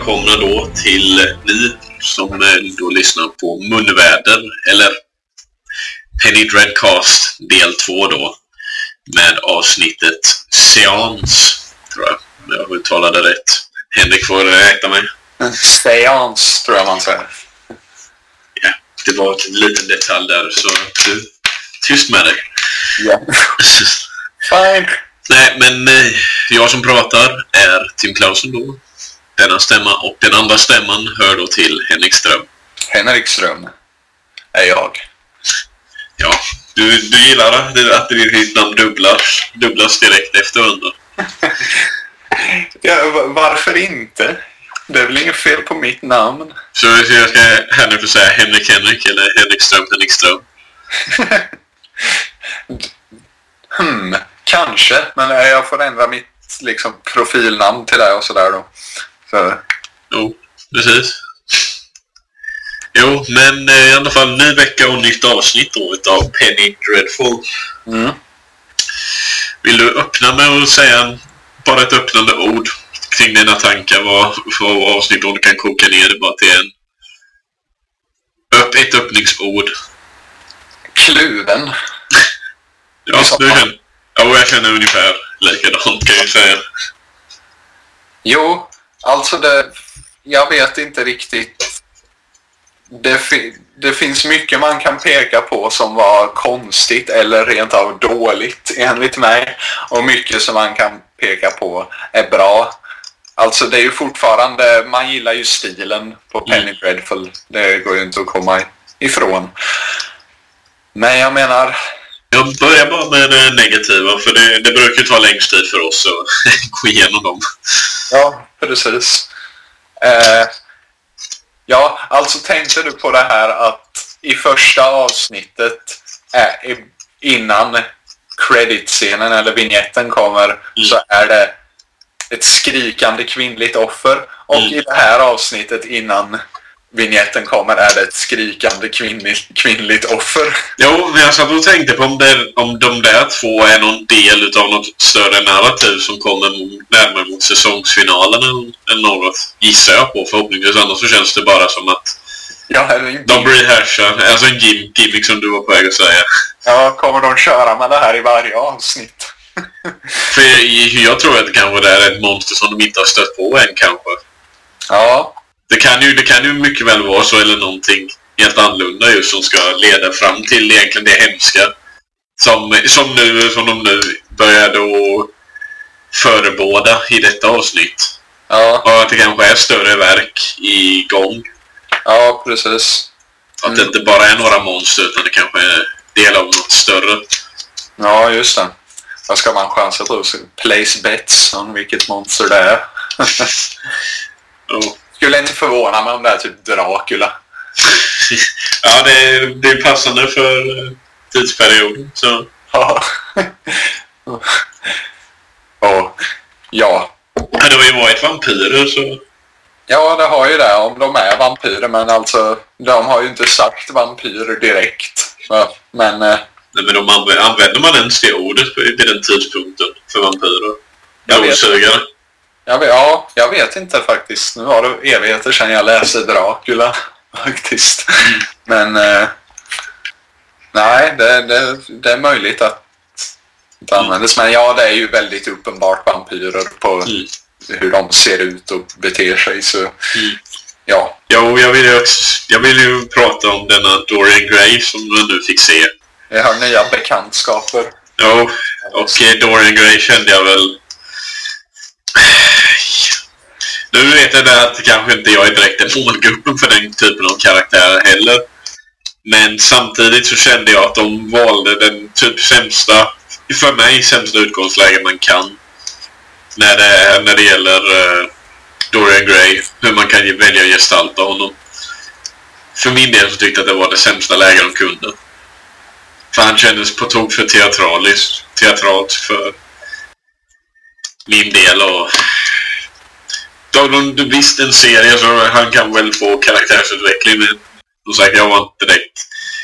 välkomna då till ni som då lyssnar på Munväder, eller Penny Dreadcast del 2 då, med avsnittet Seans, tror jag, om jag uttalade rätt. Henrik får räkna mig. Seans, tror jag man säger. Ja, det var en liten detalj där, så du, tyst med dig. Ja. Fine. Nej, men jag som pratar är Tim Clausen då. Denna stämma, och den andra stämman hör då till Henrik Ström. Henrik Ström är jag. Ja, du gillar att ditt namn dubblas direkt efter varandra. Ja, varför inte? Det är väl inget fel på mitt namn. Så jag ska här nu få säga Henrik eller Henrik Ström. Kanske, men jag får ändra mitt liksom profilnamn till det och sådär då. Så. Jo, precis. Jo, men i alla fall ny vecka och nytt avsnitt då utav Penny Dreadful. Vill du öppna med att säga bara ett öppnande ord kring dina tankar, vad avsnitt om du kan koka ner det bara till ett öppningsord? Kluven. Ja, jag känner ungefär likadant, kan jag säga. Jo, alltså jag vet inte riktigt. Det finns mycket man kan peka på som var konstigt eller rent av dåligt enligt mig. Och mycket som man kan peka på är bra. Alltså det är ju fortfarande, man gillar ju stilen på Penny Dreadful. Det går ju inte att komma ifrån. Men jag menar... Jag börjar bara med det negativa, för det brukar ju ta längst tid för oss att gå igenom dem. Ja, precis. Ja, alltså tänkte du på det här att i första avsnittet innan creditscenen eller vignetten kommer så är det ett skrikande kvinnligt offer. Och i det här avsnittet innan vignetten kommer är det ett skrikande kvinnligt offer. Jo, men jag satt och tänkte på om de där två är någon del utav något större narrativ som kommer närmare mot säsongsfinalen eller något, gissar jag på förhoppningsvis. Annars så känns det bara som att de blir härskar. Alltså en gimmick som du var på väg att säga. Ja, kommer de köra med det här i varje avsnitt? För jag tror att det kanske det är ett monster som de inte har stött på än kanske. Ja. Det kan ju mycket väl vara så, eller någonting helt annorlunda just som ska leda fram till egentligen det hemska som de nu började att förebåda i detta avsnitt. Ja. Och att det kanske är större verk igång. Ja, precis. Att det inte bara är några monster utan det kanske är del av något större. Ja, just det. Vad ska man chansa på? Place bets om vilket monster det är. Skulle inte förvåna mig om det är typ Dracula. Ja, det är passande för tidsperioden. Så. Ja. Ja. Det har ju varit vampyrer så... Ja, det har ju det om de är vampyrer, men alltså de har ju inte sagt vampyrer direkt. Ja, men... Nej, men använder man ens det ordet vid den tidpunkten för vampyrer? Jag vet inte faktiskt. Nu har det evigheter sedan jag läste Dracula faktiskt. Men nej, det är möjligt att det användes. Men ja, det är ju väldigt uppenbart vampyrer på hur de ser ut och beter sig. Så ja. Jo, jag vill ju prata om denna Dorian Gray som man nu fick se. Jag har nya bekantskaper. Jo, och Dorian Gray kände jag väl... Nu vet jag att kanske inte jag är direkt en målgruppen för den typen av karaktär heller. Men samtidigt så kände jag att de valde den typ sämsta utgångsläge man kan. När det gäller Dorian Gray. Hur man kan välja att gestalta honom. För min del så tyckte jag att det var det sämsta läge de kunde. För han kändes på tok för teatralt för min del. Och då visst en serie så han kan väl få karaktärsutveckling, men som sagt jag var inte direkt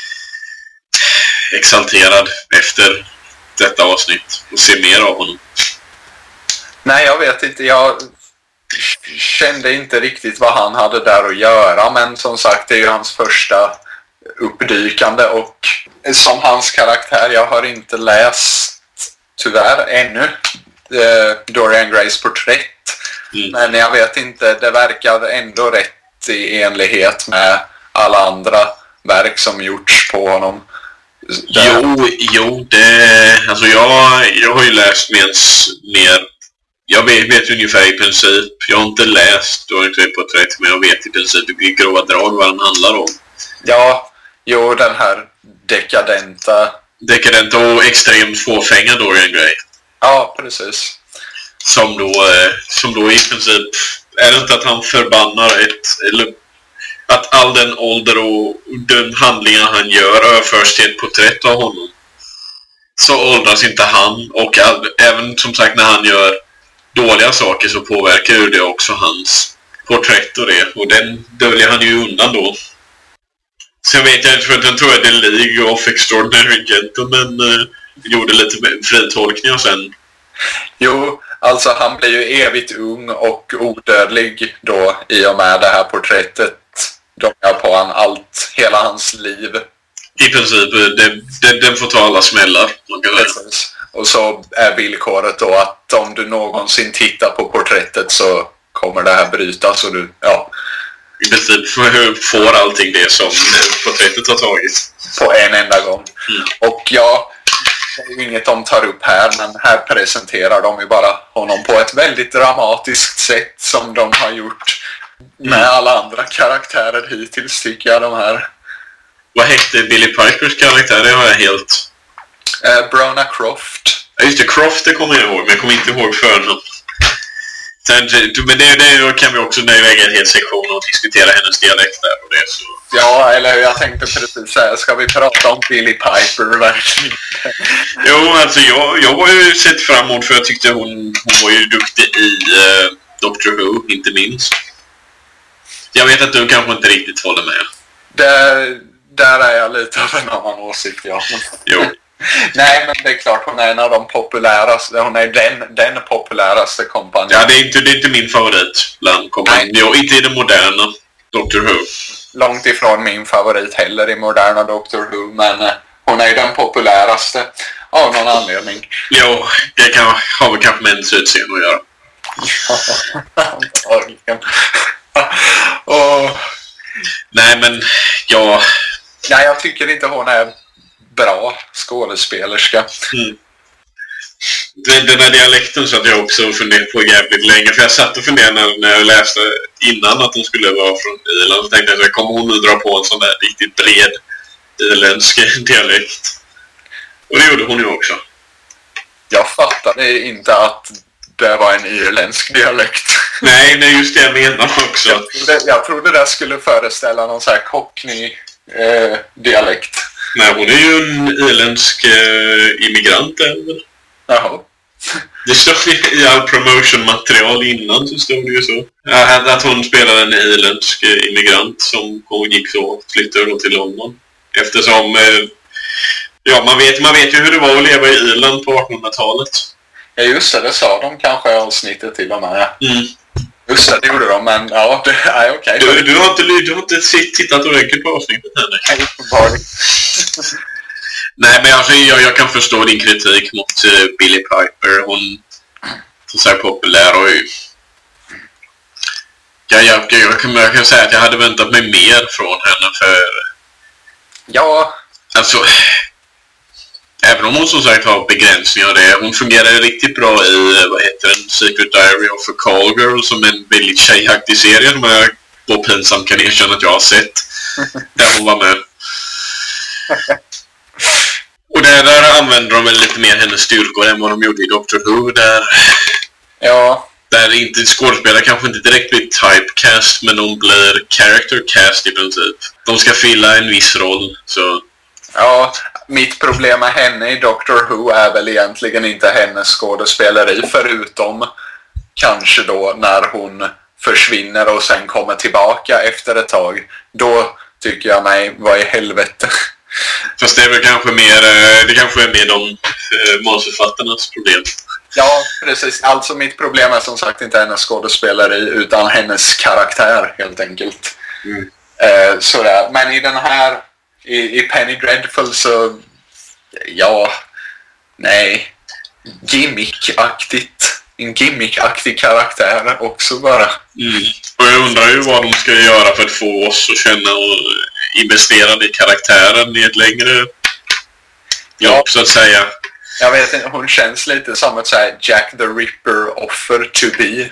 exalterad efter detta avsnitt och se mer av honom. Nej, jag vet inte. kände inte riktigt vad han hade där att göra, men som sagt, det är ju hans första uppdykande och som hans karaktär, jag har inte läst tyvärr ännu Dorian Grays porträtt, men jag vet inte, det verkar ändå rätt i enlighet med alla andra verk som gjorts på honom. Jo, alltså jag har ju läst mer. Jag vet ungefär i princip. Jag har inte läst Dorian Gray porträtt, men jag vet i princip i grova drag vad den handlar om. Ja, jo, den här dekadenta och extremt fåfänga Dorian Gray. Ja, precis. Som då i princip är det inte att han förbannar att all den ålder och den handlingar han gör överförs till ett porträtt av honom. Så åldras inte han, och även som sagt när han gör dåliga saker så påverkar ju det också hans porträtt och det. Och den döljer han ju undan då. Sen vet jag inte, jag tror att The League of Extraordinary Gentlemen gjorde lite fritolkningar sen. Jo, alltså han blir ju evigt ung och odödlig då i och med det här porträttet. De gör på han hela hans liv. I princip, den får ta alla smällar. Precis. Och så är villkoret då att om du någonsin tittar på porträttet så kommer det här brytas och du, ja. I princip får allting det som porträttet har tagit. På en enda gång. Och ja, det är ju inget de tar upp här, men här presenterar de ju bara honom på ett väldigt dramatiskt sätt som de har gjort med alla andra karaktärer hittills, tycker jag, de här. Vad hette Billy Pipers karaktär? Det har jag helt... Brona Croft. Ja, just det, Croft, det kommer jag ihåg, men jag kommer inte ihåg förnamn. Men det kan vi också lägga en hel sektion och diskutera hennes dialekt där och det, så... Ja, eller jag tänkte precis säga, ska vi prata om Billy Piper verkligen? Jo, alltså jag har ju sett fram emot, för jag tyckte hon var ju duktig i Doctor Who, inte minst. Jag vet att du kanske inte riktigt håller med. Där är jag lite av en annan åsikt, ja. Jo. Nej, men det är klart, hon är en av de populäraste. Hon är den populäraste kompanjen. Ja, det är inte min favorit bland kompanjen. Inte i det moderna Doctor Who. Långt ifrån min favorit heller i moderna Doctor Who, men hon är den populäraste av någon anledning. Jo, det har väl kanske med hennes utseende att göra. Antagligen. Nej, men ja... Nej, jag tycker inte hon är bra skådespelerska. Den här dialekten så att jag också funderat på jävligt länge. För jag satt och funderade när jag läste innan att hon skulle vara från Irland. Så tänkte jag, kommer hon nu dra på en sån där riktigt bred irländsk dialekt? Och det gjorde hon ju också. Jag fattade inte att det var en irländsk dialekt. Nej, det är just det jag menar också. Jag trodde det skulle föreställa någon sån här Cockney-dialekt. Nej, hon är ju en irländsk immigrant, eller? Jaha. Det står i all promotion-material innan, så stod det ju så. Att hon spelade en irländsk immigrant som flyttade då till London. Eftersom, man vet ju hur det var att leva i Irland på 1800-talet. Ja, just det sa de kanske i avsnittet till och med. Just det gjorde de, men ja, det är okej. Du har inte tittat ordentligt på avsnittet här. Nej, men alltså, jag kan förstå din kritik mot Billy Piper. Hon är så här populär och... Jag kan säga att jag hade väntat mig mer från henne, för... Ja. Alltså... Även om hon som sagt har begränsningar det. Hon fungerar riktigt bra i, Secret Diary of a Call Girl, som en väldigt tjejaktig serie som jag på pinsamt kan erkänna att jag har sett. Där hon var med. Och där använder de väl lite mer hennes styrkor än vad de gjorde i Doctor Who. Där inte skådespelare kanske inte direkt blir typecast, men de blir character cast i princip. De ska fylla en viss roll, så... Ja, mitt problem med henne i Doctor Who är väl egentligen inte hennes skådespeleri, förutom kanske då när hon försvinner och sen kommer tillbaka efter ett tag. Då tycker jag, nej, vad i helvete. Fast det är väl kanske mer, det kanske är mer de manusförfattarnas problem. Ja, precis. Alltså mitt problem är som sagt inte hennes skådespeleri utan hennes karaktär helt enkelt. Sådär. Men i den här, i Penny Dreadful så, ja, nej, en gimmickaktig karaktär också bara. Och jag undrar ju vad de ska göra för att få oss att känna och investera i karaktären i ett längre jobb så att säga. Jag vet inte, hon känns lite som ett så här Jack the Ripper-offer to be.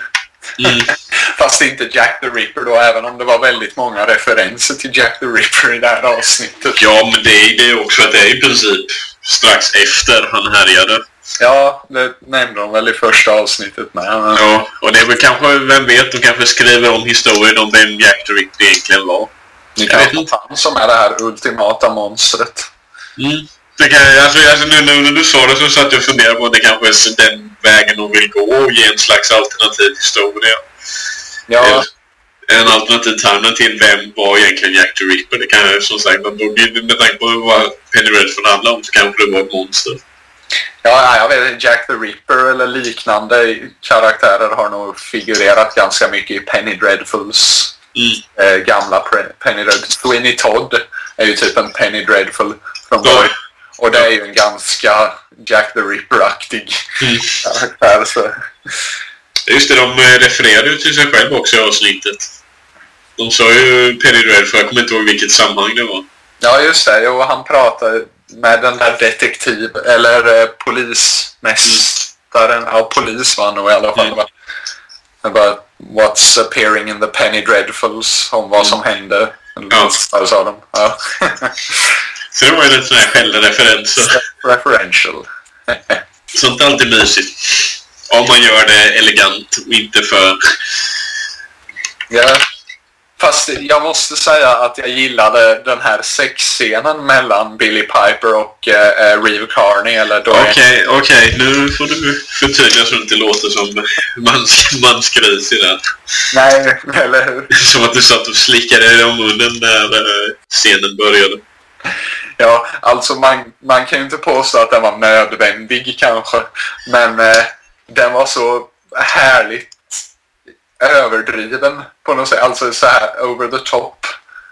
Fast inte Jack the Ripper då, även om det var väldigt många referenser till Jack the Ripper i det här avsnittet. Ja, men det är också att det är i princip strax efter han härjade. Ja, det nämnde de väl i första avsnittet med. Men... Ja, och det är väl kanske, vem vet, de kanske skriver om historien om vem Jack the Ripper egentligen var. Det kan vara han som är det här ultimata monstret. Det kan, alltså nu när du sa det så satt jag och funderade på att det kanske är den vägen de vill gå och ge en slags alternativ historia. Ja. En alternativ timeline till vem var egentligen Jack the Ripper. Det kan jag som sagt, med tanke på vad Penny Dreadful handlar om så kanske det var ett monster. Ja, jag vet, Jack the Ripper eller liknande karaktärer har nog figurerat ganska mycket i Penny Dreadfuls gamla Penny Dreadful. Sweeney Todd är ju typ en Penny Dreadful från början. Och det är ju en ganska Jack the Ripper-aktig karaktär. Så. Just det, de refererade ju till sig själv också i avsnittet. De sa ju Penny Dreadful, jag kommer inte ihåg vilket sammanhang det var. Ja, just det. Jo, han pratade med den där detektiv eller polismästaren. Ja, polis var han nog i alla fall. Bara, what's appearing in the Penny Dreadfuls, om vad som hände. Ja. Sa de. Ja. Så det var ju lite sådana här självreferenser. Referential. Sånt är alltid mysigt. Om man gör det elegant och inte för... Ja. Fast jag måste säga att jag gillade den här sexscenen mellan Billy Piper och Reeve Carney. Okej, nu får du förtydliga så det inte låter som manskris i den. Nej, eller hur? Som att du satt och slickade om munnen när scenen började. Ja, alltså man kan ju inte påstå att den var nödvändig kanske. Men den var så härligt överdriven på något sätt. Alltså så här over the top.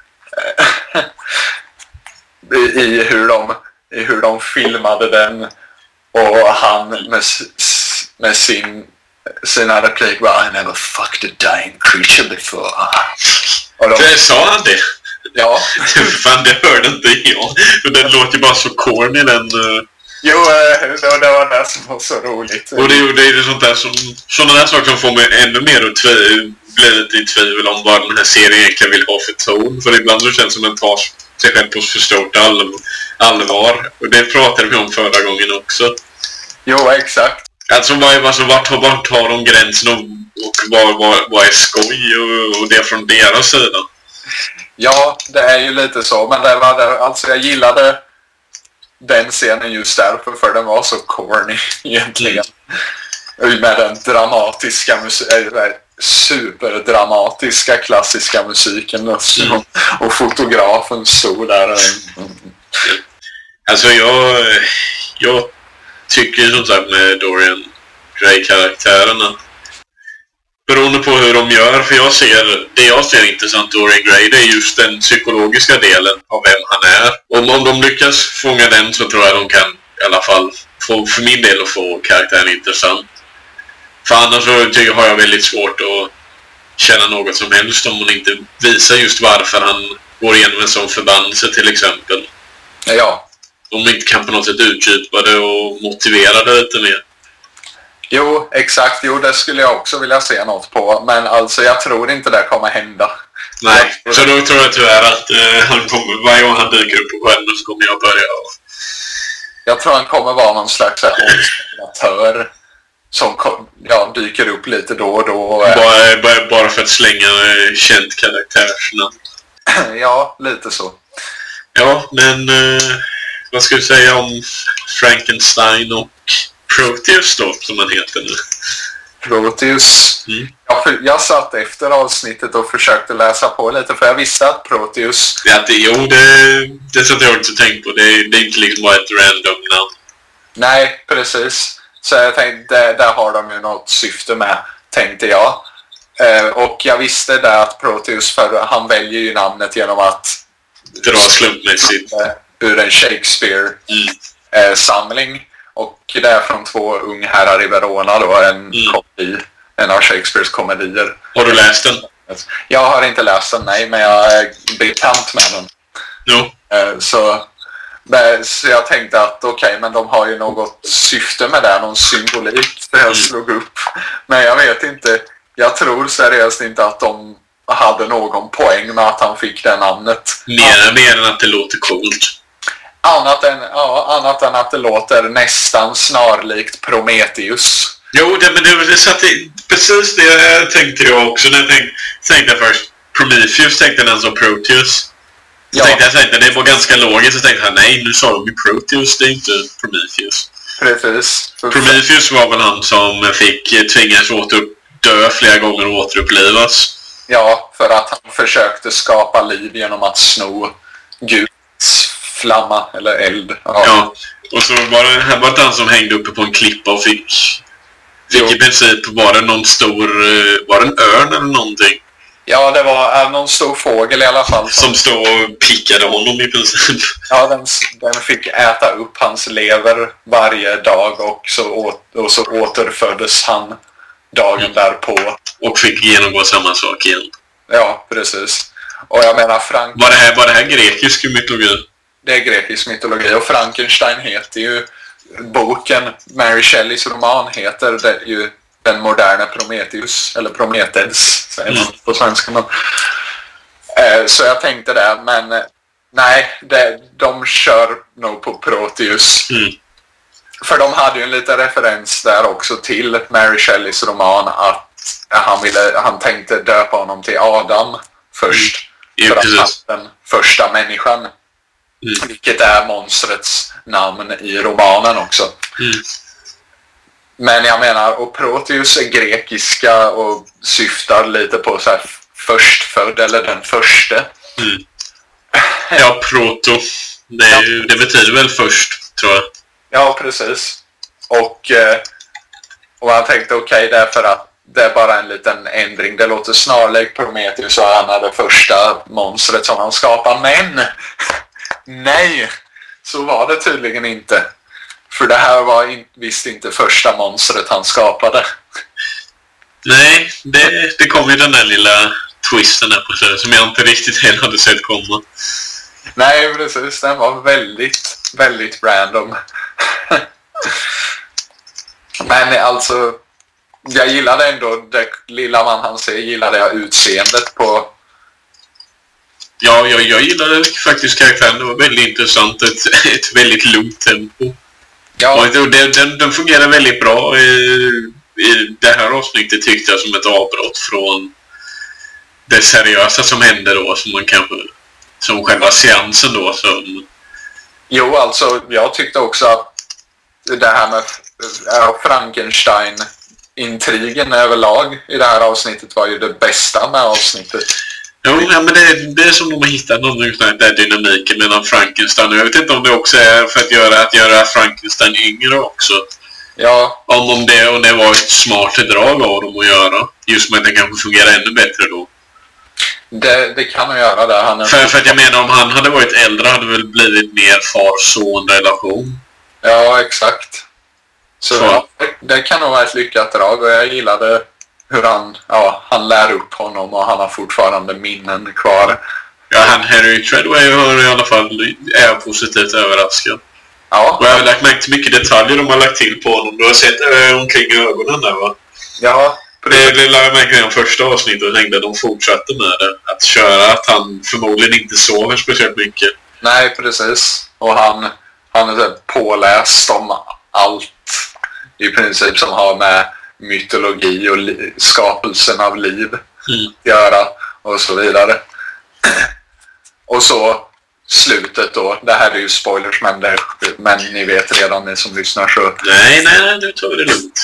I hur de filmade den. Och han med sina replik bara, I never fucked a dying creature before. Det sa han det? Ja. Fan, det hörde inte jag. Den låter ju bara så corny, den... Jo, det var det som var så roligt. Och det är sånt där sådana där saker som får mig ännu mer att bli lite i tvivel om vad den här serien egentligen vill ha för ton. För ibland så känns det som att den tar sig själv på för stort allvar. Och det pratade vi om förra gången också. Jo, exakt. Alltså vart tar de gränsen och vad är skoj och det från deras sida? Ja, det är ju lite så. Men alltså jag gillade den scenen just därför, för den var så corny egentligen. Med den dramatiska superdramatiska klassiska musiken och fotografen stod där. Alltså jag tycker som sagt med Dorian Gray-karaktärerna, beroende på hur de gör, för det jag ser intressant i Dorian Gray, det är just den psykologiska delen av vem han är. Om de lyckas fånga den så tror jag de kan i alla fall för min del att få karaktären intressant. För annars så har jag väldigt svårt att känna något som helst om hon inte visar just varför han går igenom en sån förbannelse till exempel. Ja. Om de inte kan på något sätt utdjupa det och motivera det lite mer. Jo, exakt. Jo, det skulle jag också vilja se något på. Men alltså, jag tror inte det kommer hända. Nej, så då tror jag tyvärr att han kommer, varje gång han dyker upp på skärmen så kommer jag börja. Jag tror han kommer vara någon slags observatör som dyker upp lite då och då. Bara för att slänga känt karaktärsnamn. Ja, lite så. Ja, men vad ska vi säga om Frankenstein och Proteus då, som han heter nu? Proteus. Jag satt efter avsnittet och försökte läsa på lite, för jag visste att Proteus... Ja, det satt jag också tänkt på. Det är inte liksom bara ett random namn. Nej, precis. Så jag tänkte, där har de ju något syfte med, tänkte jag. Och jag visste där att Proteus, för han väljer ju namnet genom att dra slumpmässigt ur en Shakespeare-samling. Och det är från 2 ungherrar i Verona då, komedi, en av Shakespeares komedier. Har du läst den? Jag har inte läst den, nej, men jag är bekant med den. Jo. Så jag tänkte att okej, men de har ju något syfte med det, någon symbolik, det jag slog upp. Men jag vet inte, jag tror seriöst inte att de hade någon poäng med att han fick det namnet. Mer än att det låter coolt. Annat än att det låter nästan snarlikt Prometheus. Jo, men det satt precis det tänkte jag också. När jag tänkte först Prometheus, tänkte jag som Proteus. Så tänkte jag det var ganska logiskt. Så tänkte jag, nej, nu sa de ju Proteus, det är inte Prometheus. Precis. Prometheus var väl han som fick tvingas dö flera gånger och återupplivas. Ja, för att han försökte skapa liv genom att sno Guds flamma eller eld. Ja, och så var det han som hängde uppe på en klippa och fick i princip, var det någon stor, var det en örn eller någonting? Ja, det var någon stor fågel i alla fall. Som stod och pickade honom i princip. Ja, den fick äta upp hans lever varje dag och så återföddes han dagen därpå. Och fick genomgå samma sak igen. Ja, precis. Och jag menar Var det här grekisk mytologi? Det är grekisk mytologi, och Frankenstein heter ju, boken, Mary Shelleys roman heter det ju den moderna Prometheus, eller Prometheus på svenska. Men, så jag tänkte det, men nej, de kör nog på Proteus. För de hade ju en liten referens där också till Mary Shelleys roman, att han tänkte döpa honom till Adam först. För att han den första människan. Vilket är monstrets namn i romanen också. Men jag menar, och Proteus är grekiska och syftar lite på så här förstfödd eller den första. Ja, proto. Det betyder väl först, tror jag. Ja, precis. Och jag tänkte okej, därför att det är bara en liten ändring. Det låter snarlikt Prometheus och han är det första monstret som han skapar. Men nej, så var det tydligen inte. För det här var visst inte första monstret han skapade. Nej, det kom ju den där lilla twisten där på slutet som jag inte riktigt heller hade sett komma. Nej, precis. Den var väldigt, väldigt random. Men alltså, jag gillade ändå det lilla man han ser, gillade jag utseendet på. Ja, jag gillade faktiskt karaktären. Det var väldigt intressant. Ett väldigt lugnt tempo. Ja. Och den fungerar väldigt bra. I det här avsnittet tyckte jag som ett avbrott från det seriösa som hände då. Som själva seansen då. Jo, alltså jag tyckte också att det här med Frankenstein-intrigen överlag i det här avsnittet var ju det bästa med avsnittet. Jo, ja, men det är som de har hittat någon där dynamiken mellan Frankenstein. Jag vet inte om det också är för att göra Frankenstein yngre också. Ja. Om det var ett smart drag av dem att göra. Just med att det kanske fungerar ännu bättre då. Det kan man göra där. För att jag menar, om han hade varit äldre hade det väl blivit mer far-son-relation. Ja, exakt. Så ja, det kan nog vara ett lyckat drag, och jag gillade hur han lär upp honom och han har fortfarande minnen kvar. Ja, Harry Treadway har i alla fall är positivt överraskad. Ja. Och jag har lagt märke till mycket detaljer de har lagt till på honom. Du har sett omkring ögonen där, va? Ja. Det lade jag märke till i första avsnittet och tänkte att de fortsatte med det. Att köra att han förmodligen inte sover speciellt mycket. Nej, precis. Och han är påläst om allt i princip som har med mytologi och skapelsen av liv göra och så vidare. Och så slutet då, det här är ju spoilers, men ni vet redan, ni som lyssnar, så... Nej, du tar det lugnt.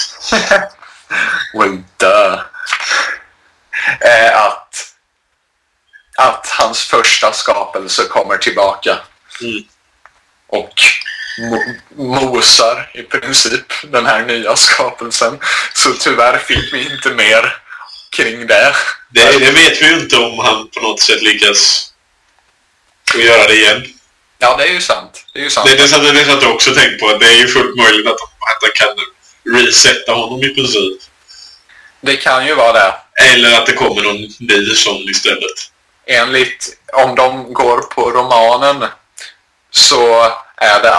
Att hans första skapelse kommer tillbaka. Och mosar i princip den här nya skapelsen. Så tyvärr fick vi inte mer kring det. Det vet vi ju inte om han på något sätt lyckas att göra det igen. Ja, det är ju sant. Det är ju sant. Det är så att jag också tänkt på att det är ju fullt möjligt att han kan resetta honom i princip. Det kan ju vara det. Eller att det kommer någon ny sån istället. Enligt, om de går på romanen, så är det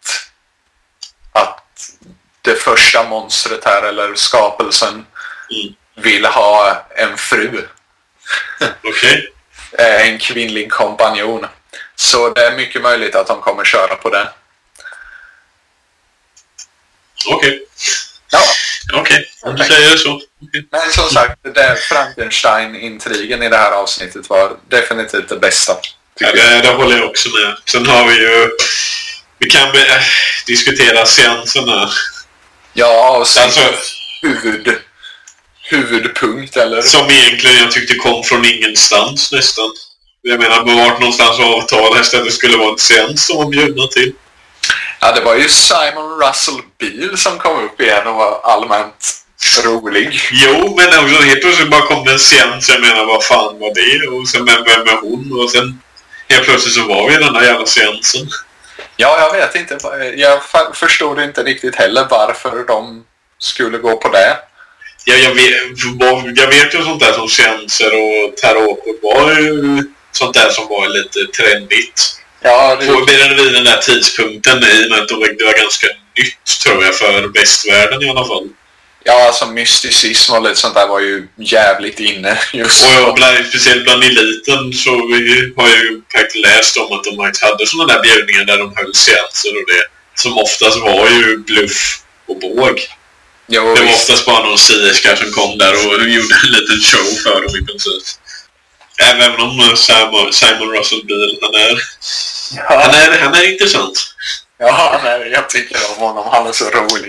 att det första monstret här, eller skapelsen, vill ha en fru. Okej. En kvinnlig kompanjon. Så det är mycket möjligt att de kommer köra på det. Okej. Ja. Okej, om du säger så. Okay. Men som sagt, Frankenstein-intrigen i det här avsnittet var definitivt det bästa. Ja, det håller jag också med. Sen har vi ju... Vi kan diskutera seanserna. Ja, alltså huvudpunkt eller... Som egentligen jag tyckte kom från ingenstans nästan. Jag menar, vart någonstans avtalades att det skulle vara en seans som var bjudna till. Ja, det var ju Simon Russell Beale som kom upp igen och var allmänt rolig. Jo, men också helt plötsligt bara kom det en seans. Jag menar, vad fan var det? Och sen vem är hon? Och sen helt plötsligt så var vi i den här jävla seansen. Ja, jag vet inte. Jag förstod inte riktigt heller varför de skulle gå på det. Ja, jag vet ju sånt där som seanser och tarotkort var ju sånt där som var lite trendigt. Ja, vid den där tidpunkten i och med att det var ganska nytt, tror jag, för västvärlden i alla fall. Ja, alltså mysticism och lite sånt där var ju jävligt inne just. Och speciellt bland eliten så har jag ju faktiskt läst om att de hade sådana där bjudningar där de höll seanser och det. Som oftast var ju bluff och båg. Jo, det var oftast bara någon sierska som kom där och gjorde en liten show för dem i princip. Även om Simon Russell Beale, han är intressant. Ja, jag tycker om honom. Han är så rolig.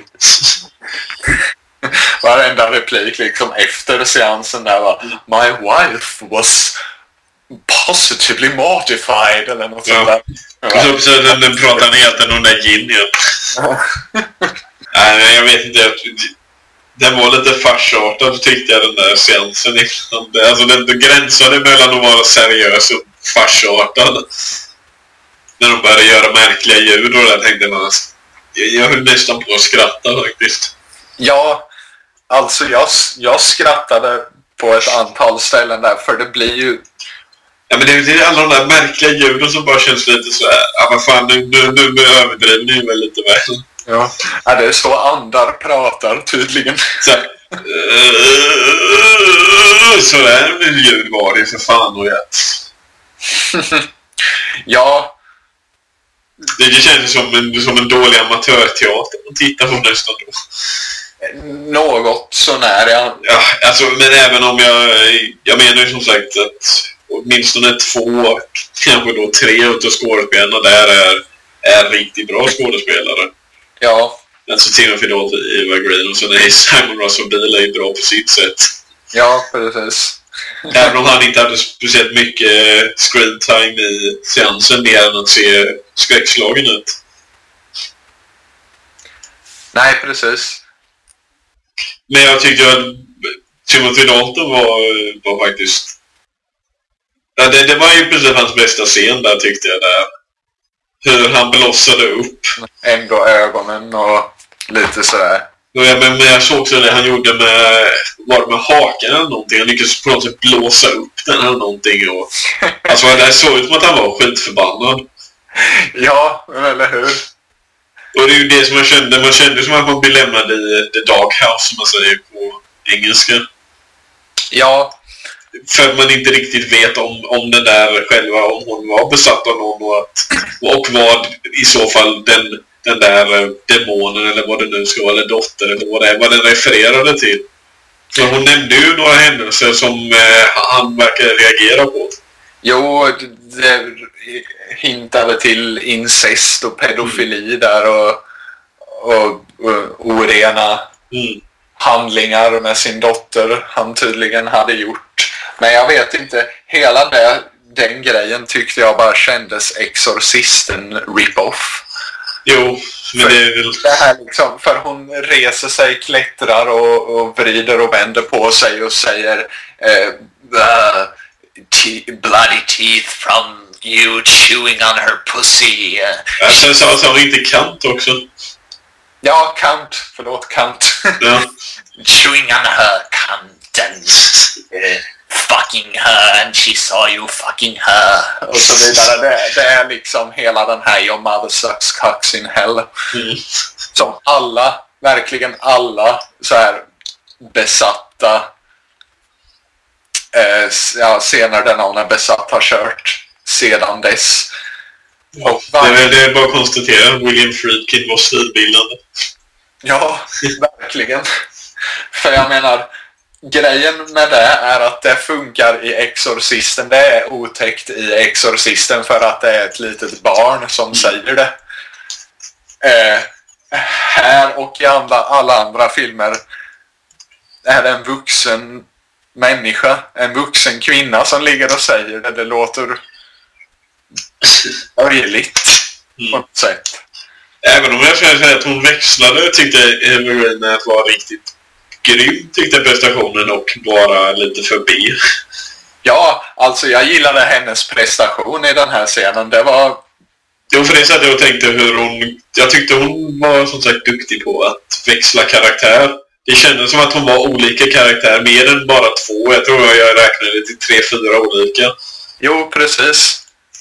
Varenda replik liksom efter seansen där var My wife was positively mortified eller något sånt där. Ja. Så den pratar helt om den där gin igen. Nej, jag vet inte. Den var lite farsartad tyckte jag, den där seansen. Alltså den gränsade mellan att vara seriös och farsartad. När de började göra märkliga ljud och där tänkte man jag höll nästan på att skratta faktiskt. Ja, alltså jag skrattade på ett antal ställen där, för det blir ju... Ja, men det är alla de där märkliga ljuden som bara känns lite så här. Ja, vad fan, nu överdriver ni väl lite väl. Ja, det är så andar pratar tydligen. Så där ljud var det för fan och ja. Det känns som en dålig amatörteater man tittar på nästan då. Något så när ja, alltså, men även om jag menar ju som sagt att åtminstone 2, kanske då 3 utav skådespelarna där är riktigt bra skådespelare. Ja. Alltså Timothy Dalton, Eva Green och sen är Simon Russell Beale är bra på sitt sätt. Ja, precis. Även om han inte hade speciellt mycket screen time i seansen mer än att se skräckslagen ut. Nej, precis. Men jag tyckte att Timothy Dalton var faktiskt... Ja, det var ju precis hans bästa scen där tyckte jag där. Hur han blossade upp. Ändå ögonen och lite sådär. Ja, men jag såg också det han gjorde med... Var det med hakan eller någonting? Han lyckades på något sätt blåsa upp den eller någonting. Och, alltså det såg ut som att han var skitförbannad. Ja, eller hur? Och det är ju det som man kände. Man kände som att man blev lämnad i the doghouse, som man säger på engelska. Ja. För att man inte riktigt vet om den där själva, om hon var besatt av någon och vad i så fall den där demonen eller vad det nu ska vara, eller dotter eller vad det är, vad den refererade till. Så hon nämnde ju några händelser som han verkar reagera på. Jo, det hintade till incest och pedofili där och orena handlingar med sin dotter han tydligen hade gjort. Men jag vet inte, hela den grejen tyckte jag bara kändes Exorcisten rip-off. Jo, men det är väl... Det här liksom, för hon reser sig, klättrar och vrider och vänder på sig och säger bloody teeth from you chewing on her pussy. Sen sa hon inte kant också. Ja, kant. Förlåt, kant. Ja. Chewing on her cunt and fucking her and she saw you fucking her. Och så vidare. Det är liksom hela den här your mother sucks cocks in hell. Som alla, verkligen alla så här besatta scener där någon är besatt har kört sedan dess. Och det är bara att konstatera att William Friedkin var stilbildande. Ja, verkligen. För jag menar, grejen med det är att det funkar i Exorcisten. Det är otäckt i Exorcisten för att det är ett litet barn som säger det. Här och i alla andra filmer är det en vuxen människa, en vuxen kvinna som ligger och säger det. Det låter örjeligt på något sätt. Även om jag skulle säga att hon växlade, tyckte Marina att var riktigt grym, tyckte prestationen, och bara lite förbi. Ja, alltså jag gillade hennes prestation i den här scenen. Det var... Jo, för det så att jag tänkte hur hon... Jag tyckte hon var som sagt duktig på att växla karaktär. Det kändes som att hon var olika karaktär, mer än bara två. Jag tror jag räknade till 3-4 olika. Jo, precis.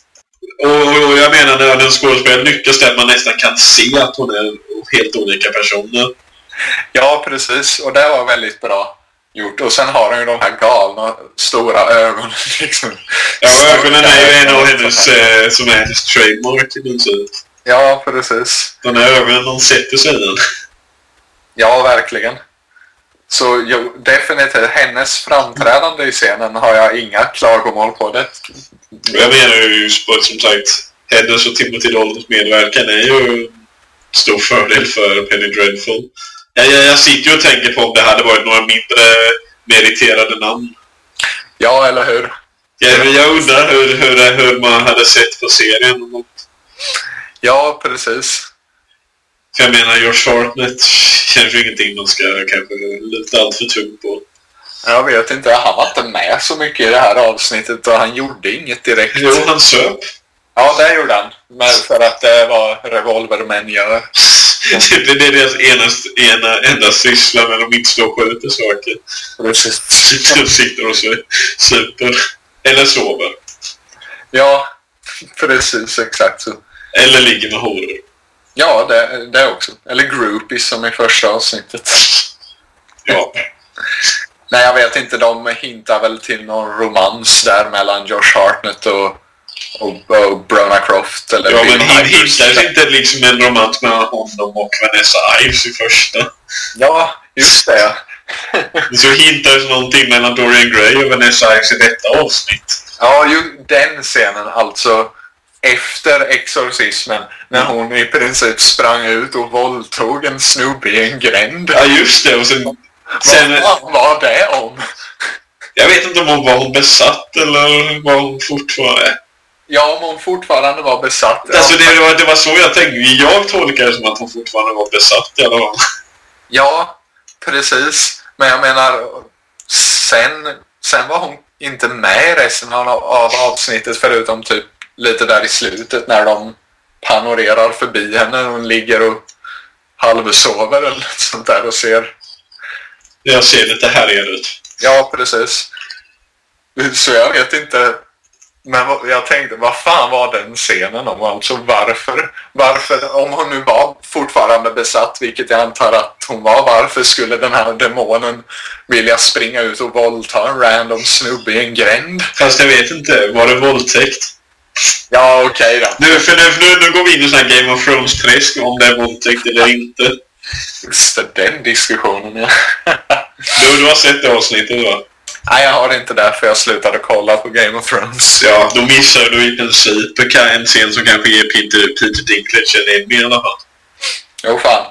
Och jag menar, när den skådespelaren lyckas att man nästan kan se att hon är helt olika personer. Ja, precis. Och det var väldigt bra gjort. Och sen har hon ju de här galna stora ögonen. Liksom. Ja, ögonen är ju en av hennes som är hennes trademark. Ja, precis. De här ögonen, de sätter sig den. Ja, verkligen. Så jo, definitivt hennes framträdande i scenen har jag inga klagomål på det. Jag menar ju som sagt, hennes och Timothy Daltons medverkan är ju stor fördel för Penny Dreadful. Jag sitter ju och tänker på om det hade varit några mindre meriterade namn. Ja, eller hur? Jag undrar hur man hade sett på serien. Ja, precis. För jag menar, Josh Hartnett känns ju ingenting man ska kanske lite allt för tungt på. Jag vet inte, han var inte med så mycket i det här avsnittet och han gjorde inget direkt. Jo, han söp. Ja, det gjorde han. Men för att det var revolvermän gör. Det är deras enda syssla när de inte står och skjuter saker. Precis. De sitter och super. Eller sover. Ja, precis, exakt så. Eller ligger med horor. Ja, det också. Eller groupies som i första avsnittet. Ja. Nej, jag vet inte. De hintar väl till någon romans där mellan Josh Hartnett och Brona Croft. Eller ja, men hittar inte liksom en romans mellan honom och Vanessa Ives i första. Ja, just det. Så hintar någonting mellan Dorian Gray och Vanessa Ives i detta avsnitt. Ja, ju den scenen alltså. Efter exorcismen, när hon i princip sprang ut och våldtog en snubbe i en gränd. Ja, just det. Och sen vad var det om? Jag vet inte om hon var besatt eller var hon fortfarande... Ja, om hon fortfarande var besatt. Alltså det var så jag tänkte. Jag tolkar det som att hon fortfarande var besatt i alla fall. Ja, precis. Men jag menar, sen var hon inte med i resten av avsnittet förutom typ lite där i slutet när de panorerar förbi henne och hon ligger och halvsover eller något sånt där och ser... Jag ser lite härligare ut. Ja, precis. Så jag vet inte... Men jag tänkte, vad fan var den scenen om? Alltså varför, om hon nu var fortfarande besatt, vilket jag antar att hon var, varför skulle den här demonen vilja springa ut och våldta en random snubbe i en gränd? Fast jag vet inte, var det våldtäkt? Ja, okej då. Nu går vi in i sån här Game of Thrones-träsk om det är våldtäkt eller inte. Just det, den diskussionen, ja. Du har sett det avsnittet, va? Nej, jag har inte det för jag slutade kolla på Game of Thrones. Ja, då missar du i princip en scen som kanske ger Peter Dinklage en Emmy i alla fall. Jo, fan.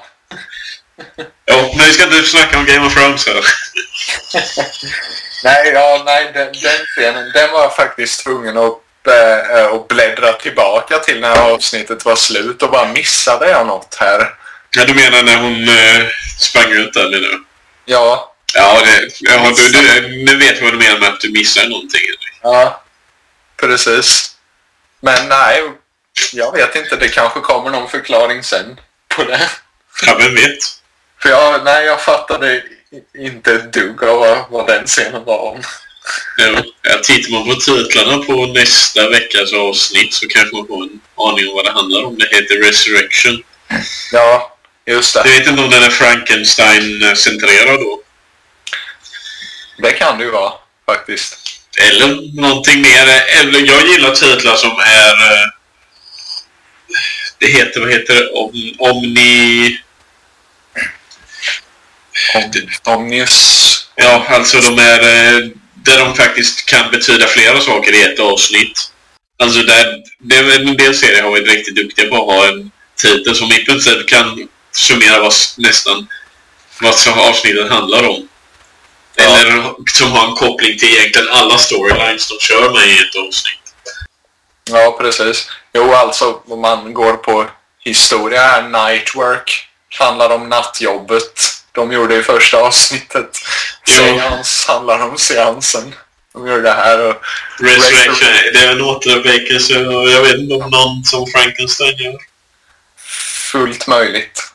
Ja, men vi ska inte snacka om Game of Thrones här. Nej, den scenen, den var jag faktiskt tvungen att och bläddra tillbaka till när avsnittet var slut och bara missade jag något här. Ja, du menar när hon sprang ut där, menar du? Ja. Ja, nu vet vad du menar med att du missar någonting. Ja, precis. Men nej, jag vet inte. Det kanske kommer någon förklaring sen på det. Ja, vem vet? För jag fattade inte ett dugg av vad den scenen var om. Ja, tittar man på titlarna på nästa veckas avsnitt så kanske man får en aning om vad det handlar om. Det heter Resurrection. Ja, just det. Jag vet inte om den är Frankenstein-centrerad då. Det kan det ju vara, faktiskt. Eller någonting mer. Eller jag gillar titlar som är... Det heter, vad heter det? Omnius. Ja, alltså de är... Där de faktiskt kan betyda flera saker i ett avsnitt. Alltså en del serier har varit riktigt duktiga på att ha en titel som i princip kan summera vad avsnittet handlar om. Ja. Eller som har en koppling till egentligen alla storylines de kör med i ett avsnitt. Ja, precis. Jo, alltså om man går på historia här, Nightwork handlar om nattjobbet. De gjorde i första avsnittet. Seans handlar om seansen. De gjorde det här och... Resurrection, det är en återuppväckelse och jag vet inte om någon som Frankenstein gör. Fullt möjligt.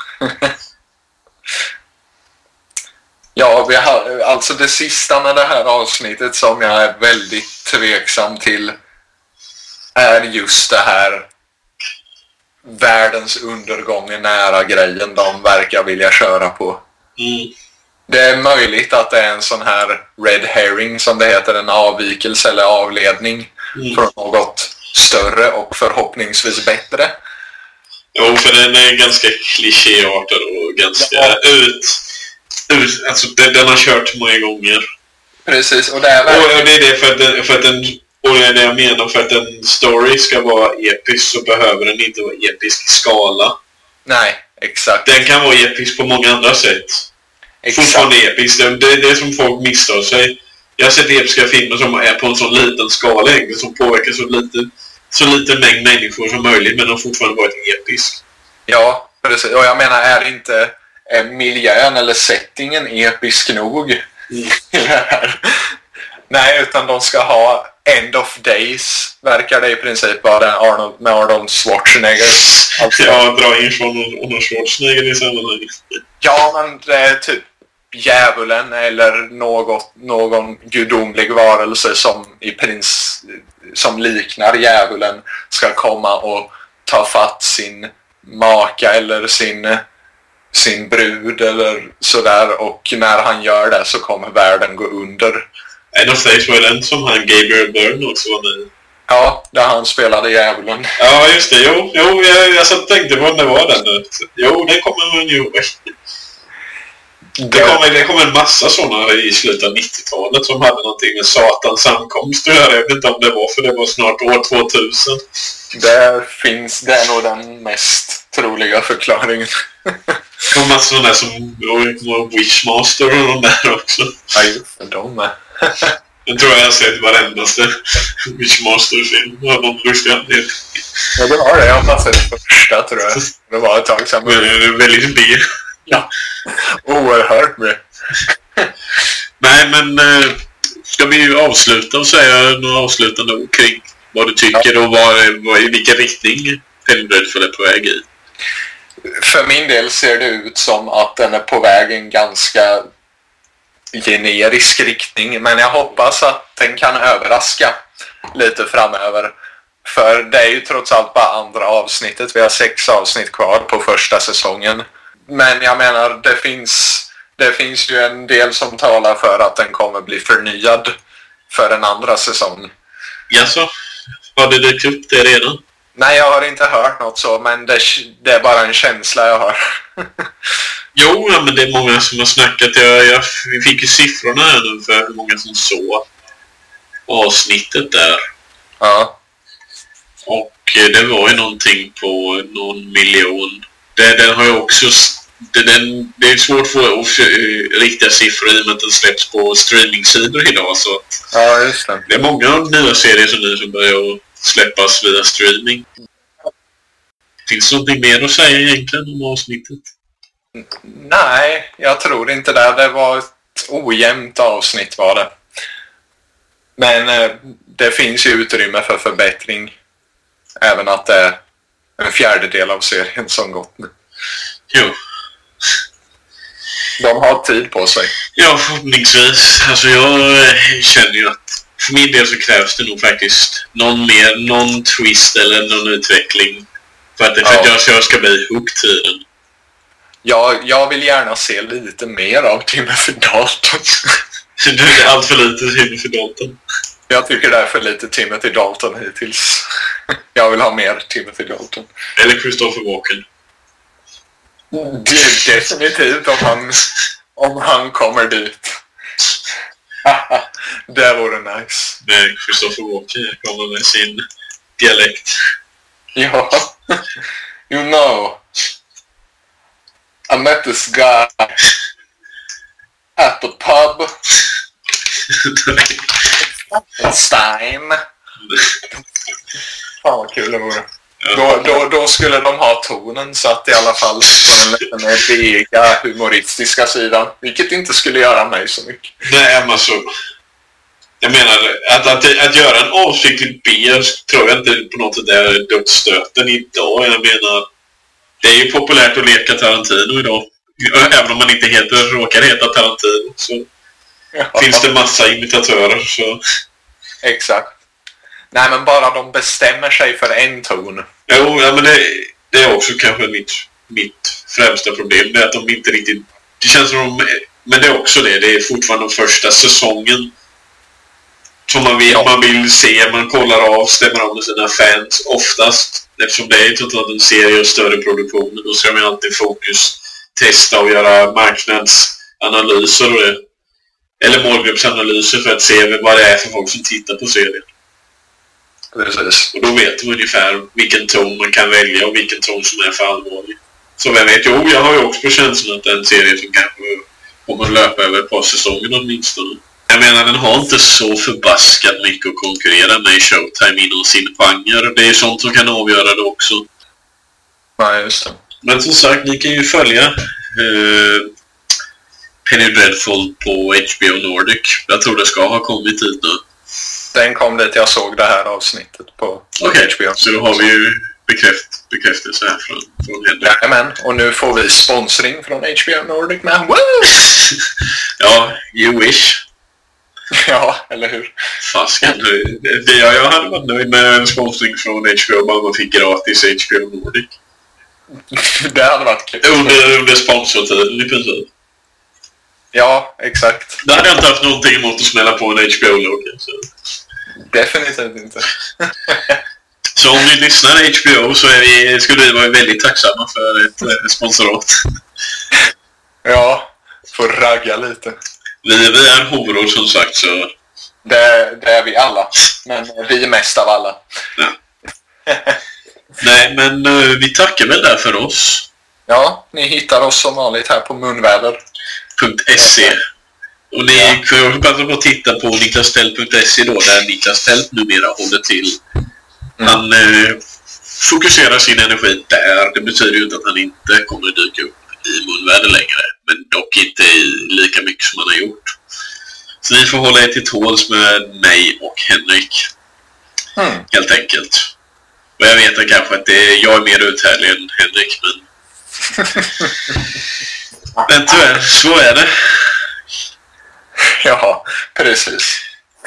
Ja, alltså det sista med det här avsnittet som jag är väldigt tveksam till är just det här världens undergång är nära grejen de verkar vilja köra på. Mm. Det är möjligt att det är en sån här red herring som det heter, en avvikelse eller avledning från något större och förhoppningsvis bättre. Jo, för den är ganska klichéartad och ganska alltså den har kört många gånger. Precis, och det är och det är det för att den och det är det jag menar, för att en story ska vara episk så behöver den inte vara episk i skala. Nej, exakt. Den kan vara episk på många andra sätt. Exakt. Fortfarande episk. Det är det som folk misstar sig. Jag har sett episka filmer som är på en sån liten skala som påverkar så liten mängd människor som möjligt, men de har fortfarande varit episk. Ja, precis. Och jag menar, är inte miljön eller settingen episk nog i det här? Nej, utan de ska ha End of Days, verkar det i princip vara med Arnold Schwarzenegger. Alltså, ja, dra in från Arnold Schwarzenegger i sammanhanget. Ja, men det är typ djävulen eller någon gudomlig varelse som liknar djävulen ska komma och ta fatt sin maka eller sin brud eller sådär, och när han gör det så kommer världen gå under. End of Days var den som han Gabriel Byrne också var med. Ja, där han spelade djävulen. Ja, just det. Jo, jag tänkte på om det var den. Jo, det kommer man ju. Det kom en massa sådana i slutet av 90-talet som hade någonting med Satans samkomst. Jag vet inte om det var, för det var snart år 2000. Det är nog den mest troliga förklaringen. Och massor sådana där som Wishmaster och de där också. Ja, just det, de är. Jag tror jag har sett varendaste Wishmaster-film av någon lustig anledning. Ja, det var det. Jag har bara sett första, tror jag. Det var ett tag sedan. Det är väldigt B. Ja, oerhört bra. Nej, men ska vi avsluta och säga några avslutande ord kring vad du tycker och i vilken riktning Filmdreadful är på väg i? För min del ser det ut som att den är på väg i en ganska generisk riktning, men jag hoppas att den kan överraska lite framöver. För det är ju trots allt bara andra avsnittet. Vi har 6 avsnitt kvar på första säsongen. Men jag menar, det finns ju en del som talar för att den kommer bli förnyad för en andra säsong. Jaså? Har det dykt upp det redan? Nej, jag har inte hört något så, men det är bara en känsla jag har. Jo, men det är många som har snackat. Vi fick ju siffrorna här nu för hur många som såg avsnittet där. Ja. Och det var ju någonting på någon miljon. Den har ju också det är svårt att få riktiga siffror i och med att den släpps på streamingsidor idag. Så ja, just det. Det är många nya serier som börjar släppas via streaming. Finns det någonting mer att säga egentligen om avsnittet? Nej, jag tror inte det. Det var ett ojämnt avsnitt var det. Men det finns ju utrymme för förbättring. Även att det är en fjärdedel av serien som gått nu. Jo. De har tid på sig. Ja, förhoppningsvis. Alltså jag känner ju att för min del så krävs det nog faktiskt någon twist eller någon utveckling för att jag ska bli hooked till den. Jag vill gärna se lite mer av Timothy Dalton. Det är allt för lite Timothy Dalton. Jag tycker det är för lite Timothy Dalton hittills. Jag vill ha mer Timothy Dalton. Eller Christopher Walken. Definitivt om han kommer dit. Det vore nice. Med Christopher Walken kommer med sin dialekt. Ja. You know. I met this guy at the pub. Stein. Fan vad kul det vore. Då skulle de ha tonen så att i alla fall på den lite mer vega humoristiska sidan. Vilket inte skulle göra mig så mycket. Nej, men så... Jag menar, att göra en avsiktligt B tror jag inte på något sätt är dödsstöten idag. Jag menar, det är ju populärt att leka Tarantino idag. Även om man inte råkar heta Tarantino så finns det massa imitatörer. Så. Exakt. Nej, men bara de bestämmer sig för en ton. Jo, ja, men det är också kanske mitt främsta problem. Det är att de inte riktigt... Det känns som men det är också det. Det är fortfarande den första säsongen som man vill se. Man kollar av, stämmer av med sina fans oftast. Eftersom det är totalt en serie och större produktion. Då ska man alltid testa och göra marknadsanalyser och det. Eller målgruppsanalyser för att se vad det är för folk som tittar på serien. Precis. Och då vet man ungefär vilken ton man kan välja och vilken ton som är för allvarlig. Så vem vet, jag har ju också på känslan att det är en serie som kanske kommer att löpa över ett par säsonger åtminstone. Jag menar, den har inte så förbaskat mycket att konkurrera med i Showtime inom sin genre. Det är sånt som kan avgöra det också. Nej, just det. Men som sagt, ni kan ju följa Penny Dreadful på HBO Nordic. Jag tror det ska ha kommit hit nu. Den kom dit, jag såg det här avsnittet på HBO. Så då har vi ju bekräftelse här från Henrik. Jajamän, och nu får vi sponsring från HBO Nordic med. Woo! Ja, you wish. Ja, eller hur? Fasken, jag hade varit nöjd med en sponsring från HBO bara man fick gratis HBO Nordic. Det hade varit kul. Under sponsortiden i princip. Ja, exakt. Då hade jag inte haft någonting emot att smälla på en HBO-logg. Definitivt inte. Så om ni lyssnar HBO så skulle vi vara väldigt tacksamma för ett sponsorat. Ja, får ragga lite. Vi är horor som sagt så... Det är vi alla. Men vi är mest av alla. Ja. Nej, men vi tackar väl där för oss. Ja, ni hittar oss som vanligt här på munväder.se. Och ni kan passa på att titta på niklastelt.se då, där Niklas Tält numera håller till. Han fokuserar sin energi där. Det betyder ju inte att han inte kommer att dyka upp i munväder längre. Men dock inte lika mycket som han har gjort. Så ni får hålla er till tåls med mig och Henrik. Helt enkelt. Och jag vet kanske att jag är mer uthärlig än Henrik, men... Men tyvärr, så är det. Ja, precis.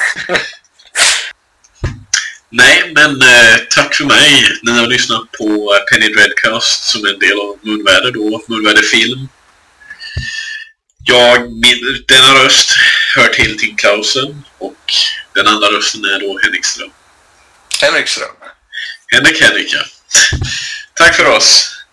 Nej, men tack för mig. Ni har lyssnat på Penny Dreadcast som är en del av Munväder då, Munväder Film. Denna röst hör till Klausen och den andra rösten är då Henrik Ström. Henrik, ja. Henrik, ja. Tack för oss.